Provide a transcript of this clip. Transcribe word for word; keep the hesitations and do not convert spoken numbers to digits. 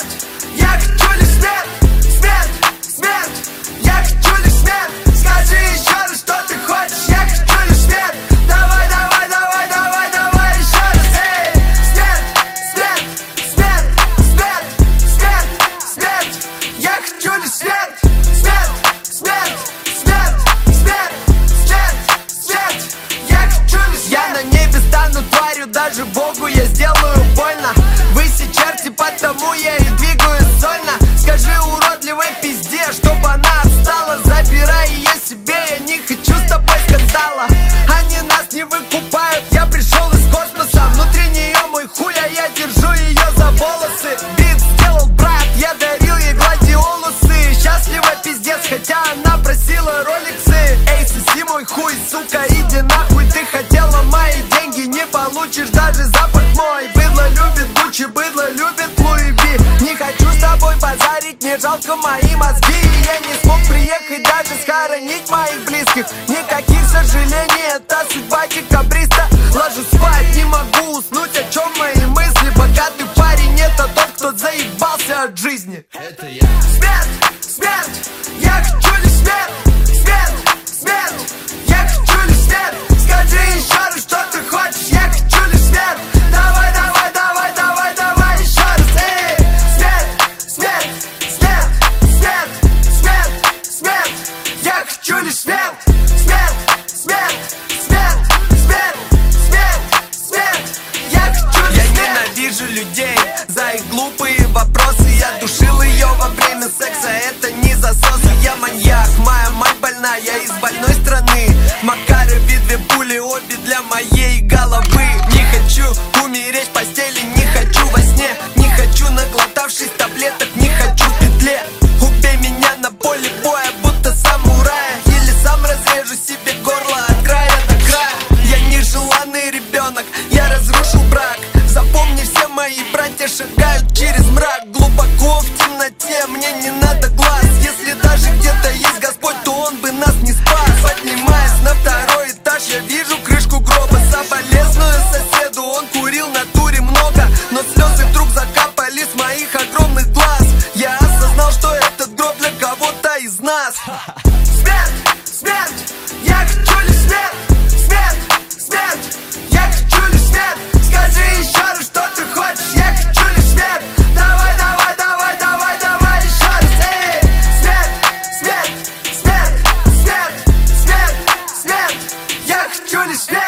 смерть, я хочу лишь смерть, смерть, смерть, я хочу лишь смерть. Скажи еще раз, что ты хочешь, я хочу лишь смерть. Давай, давай, давай, давай, давай еще раз. Эй, смерть, смерть, смерть, смерть, смерть, смерть, я хочу лишь смерть, смерть, смерть, смерть, смерть, смерть, смерть, я хочу лишь смерть. Я на небе стану тварью, даже Богу я сделаю больно. Вы все черти, потому я и двигаюсь сольно. Скажи уродливой пизде, чтоб она отстала. Забирай ее себе, я не хочу с тобой скандала. Они нас не выкупают, я пришел из космоса. Внутри нее мой хуй, а я держу ее за волосы. Бит сделал брат, я дарил ей гладиолусы. Счастлива пиздец, хотя она просила роликсы. Эй, соси мой хуй, сука, иди нахуй. Ты хотела мои деньги, не получишь даже запах мой. Быдло любит Гуччи, быдло любит Луи Ви. Не хочу с тобой базарить, мне жалко мои мозги. Я не смог приехать, даже схоронить моих близких. Никаких сожалений, это судьба декабриста. Ложусь спать, не могу уснуть, о чем мои мысли. Богатый парень, это тот, кто заебался от жизни. Это я. Смерть, смерть, я хочу лишь смерть, смерть, смерть, я хочу лишь смерть. Скажи еще раз, что ты хочешь, я хочу лишь смерть. Давай, давай, давай, давай, давай еще раз. Эй, смерть, смерть, смерть, смерть, смерть, смерть, я хочу лишь смерть, смерть, смерть, смерть, смерть, смерть, смерть, я хочу лишь смерть. Я ненавижу людей за их глупые вопросы. Я душил ее во время секса, это не засосы. Я маньяк, моя мать больна, я из больной страны. В Макарове две пули, обе для моей головы. Не хочу умереть в постели, не хочу во сне. Не хочу, наглотавшись таблеток, не хочу в петле. Убей меня на поле боя, будто самурая. Или сам разрежу себе горло от края до края. Я нежеланный ребенок, я разрушил брак. Запомни, все мои братья шагают через мрак. Глубоко в темноте, мне не надо глаз. Если даже где-то есть Господь, то Он бы нас не спас. Поднимаясь на второй этаж, я вижу крышку гроба. Соболезную соседу, он курил на туре много. Но слезы вдруг закапали с моих огромных глаз. Я осознал, что этот гроб для кого-то из нас. Смерть, смерть, я хочу лишь смерть, смерть, смерть, я хочу лишь смерть. Скажи еще раз, что ты хочешь, я хочу лишь смерть. Давай, давай, давай, давай, давай еще раз. Эй, смерть, смерть, смерть, смерть, смерть, смерть, я хочу лишь смерть.